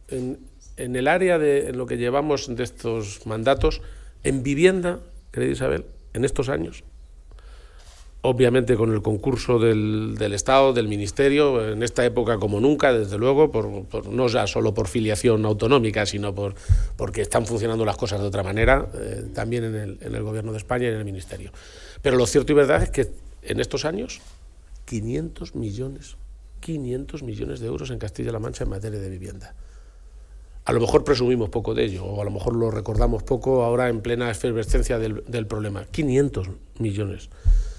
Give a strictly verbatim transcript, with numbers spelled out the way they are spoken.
en, en el área de en lo que llevamos de estos mandatos, en vivienda, querida Isabel, en estos años, obviamente con el concurso del, del Estado, del Ministerio, en esta época como nunca, desde luego, por, por, no ya solo por filiación autonómica, sino por, porque están funcionando las cosas de otra manera, eh, también en el, en el Gobierno de España y en el Ministerio. Pero lo cierto y verdad es que en estos años, quinientos millones, quinientos millones de euros en Castilla-La Mancha en materia de vivienda. A lo mejor presumimos poco de ello, o a lo mejor lo recordamos poco ahora en plena efervescencia del, del problema. quinientos millones.